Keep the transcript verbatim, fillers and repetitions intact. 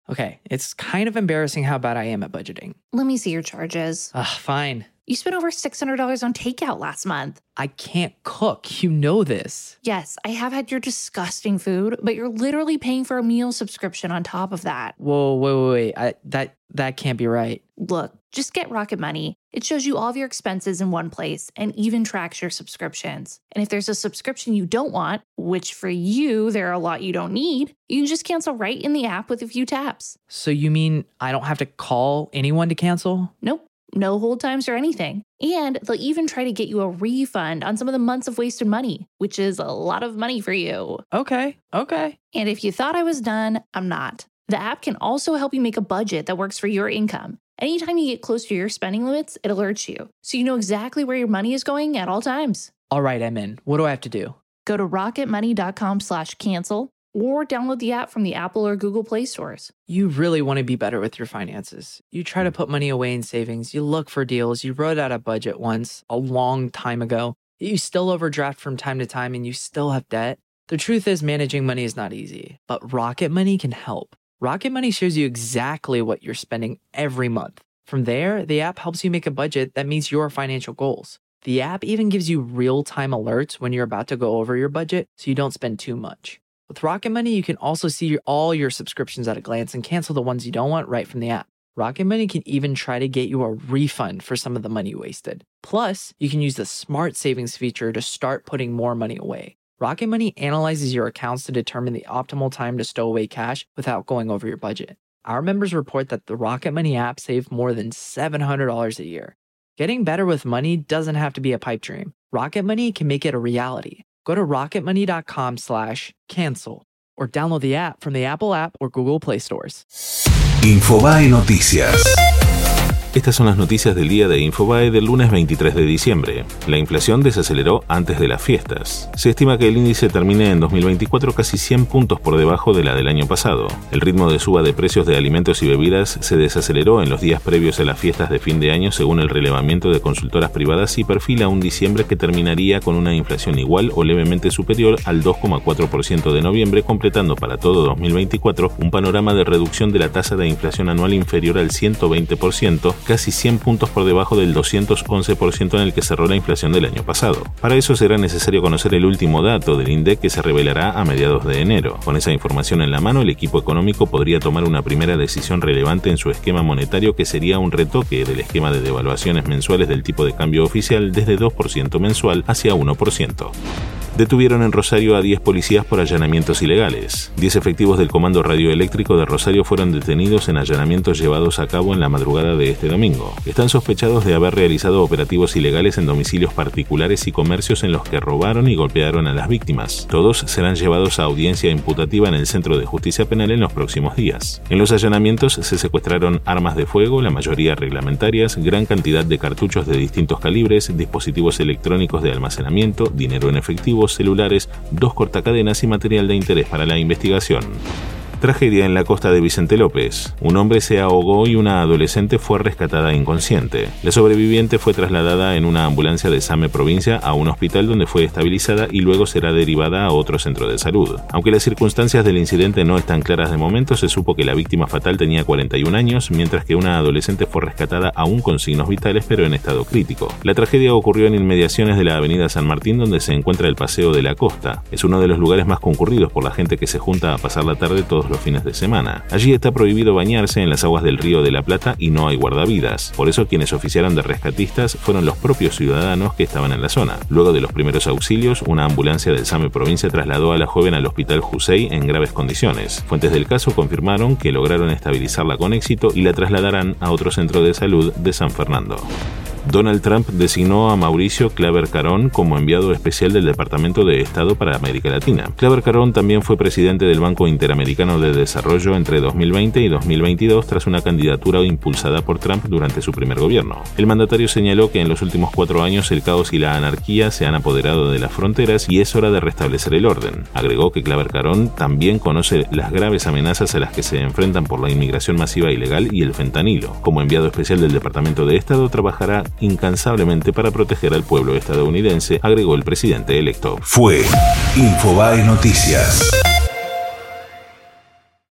Okay, it's kind of embarrassing how bad I am at budgeting. Let me see your charges. Ugh, fine. You spent over six hundred dollars on takeout last month. I can't cook. You know this. Yes, I have had your disgusting food, but you're literally paying for a meal subscription on top of that. Whoa, wait, wait, wait. I, that, that can't be right. Look, just get Rocket Money. It shows you all of your expenses in one place and even tracks your subscriptions. And if there's a subscription you don't want, which for you, there are a lot you don't need, you can just cancel right in the app with a few taps. So you mean I don't have to call anyone to cancel? Nope. No hold times or anything. And they'll even try to get you a refund on some of the months of wasted money, which is a lot of money for you. Okay, okay. And if you thought I was done, I'm not. The app can also help you make a budget that works for your income. Anytime you get close to your spending limits, it alerts you, so you know exactly where your money is going at all times. All right, I'm in. What do I have to do? Go to rocketmoney.com slash cancel or download the app from the Apple or Google Play stores. You really want to be better with your finances. You try to put money away in savings. You look for deals. You wrote out a budget once a long time ago. You still overdraft from time to time and you still have debt. The truth is managing money is not easy, but Rocket Money can help. Rocket Money shows you exactly what you're spending every month. From there, the app helps you make a budget that meets your financial goals. The app even gives you real-time alerts when you're about to go over your budget so you don't spend too much. With Rocket Money, you can also see all your subscriptions at a glance and cancel the ones you don't want right from the app. Rocket Money can even try to get you a refund for some of the money you wasted. Plus, you can use the Smart Savings feature to start putting more money away. Rocket Money analyzes your accounts to determine the optimal time to stow away cash without going over your budget. Our members report that the Rocket Money app saved more than seven hundred dollars a year. Getting better with money doesn't have to be a pipe dream. Rocket Money can make it a reality. Go to rocketmoney.com slash cancel or download the app from the Apple app or Google Play stores. Infobae Noticias. Estas son las noticias del día de Infobae del lunes veintitrés de diciembre. La inflación desaceleró antes de las fiestas. Se estima que el índice termine en dos mil veinticuatro casi cien puntos por debajo de la del año pasado. El ritmo de suba de precios de alimentos y bebidas se desaceleró en los días previos a las fiestas de fin de año según el relevamiento de consultoras privadas y perfila un diciembre que terminaría con una inflación igual o levemente superior al dos coma cuatro por ciento de noviembre, completando para todo dos mil veinticuatro un panorama de reducción de la tasa de inflación anual inferior al ciento veinte por ciento, casi cien puntos por debajo del doscientos once por ciento en el que cerró la inflación del año pasado. Para eso será necesario conocer el último dato del INDEC que se revelará a mediados de enero. Con esa información en la mano, el equipo económico podría tomar una primera decisión relevante en su esquema monetario, que sería un retoque del esquema de devaluaciones mensuales del tipo de cambio oficial desde dos por ciento mensual hacia uno por ciento. Detuvieron en Rosario a diez policías por allanamientos ilegales. diez efectivos del Comando Radioeléctrico de Rosario fueron detenidos en allanamientos llevados a cabo en la madrugada de este domingo. Están sospechados de haber realizado operativos ilegales en domicilios particulares y comercios en los que robaron y golpearon a las víctimas. Todos serán llevados a audiencia imputativa en el Centro de Justicia Penal en los próximos días. En los allanamientos se secuestraron armas de fuego, la mayoría reglamentarias, gran cantidad de cartuchos de distintos calibres, dispositivos electrónicos de almacenamiento, dinero en efectivo, celulares, dos cortacadenas y material de interés para la investigación. Tragedia en la costa de Vicente López. Un hombre se ahogó y una adolescente fue rescatada inconsciente. La sobreviviente fue trasladada en una ambulancia de Same Provincia a un hospital donde fue estabilizada y luego será derivada a otro centro de salud. Aunque las circunstancias del incidente no están claras de momento, se supo que la víctima fatal tenía cuarenta y un años, mientras que una adolescente fue rescatada aún con signos vitales pero en estado crítico. La tragedia ocurrió en inmediaciones de la avenida San Martín, donde se encuentra el Paseo de la Costa. Es uno de los lugares más concurridos por la gente que se junta a pasar la tarde todos los fines de semana. Allí está prohibido bañarse en las aguas del Río de la Plata y no hay guardavidas. Por eso quienes oficiaron de rescatistas fueron los propios ciudadanos que estaban en la zona. Luego de los primeros auxilios, una ambulancia del Same Provincia trasladó a la joven al Hospital Jusey en graves condiciones. Fuentes del caso confirmaron que lograron estabilizarla con éxito y la trasladarán a otro centro de salud de San Fernando. Donald Trump designó a Mauricio Claver Carón como enviado especial del Departamento de Estado para América Latina. Claver Carón también fue presidente del Banco Interamericano de Desarrollo entre dos mil veinte y dos mil veintidós tras una candidatura impulsada por Trump durante su primer gobierno. El mandatario señaló que en los últimos cuatro años el caos y la anarquía se han apoderado de las fronteras y es hora de restablecer el orden. Agregó que Claver Carón también conoce las graves amenazas a las que se enfrentan por la inmigración masiva ilegal y el fentanilo. Como enviado especial del Departamento de Estado, trabajará incansablemente para proteger al pueblo estadounidense, agregó el presidente electo. Fue Infobae Noticias.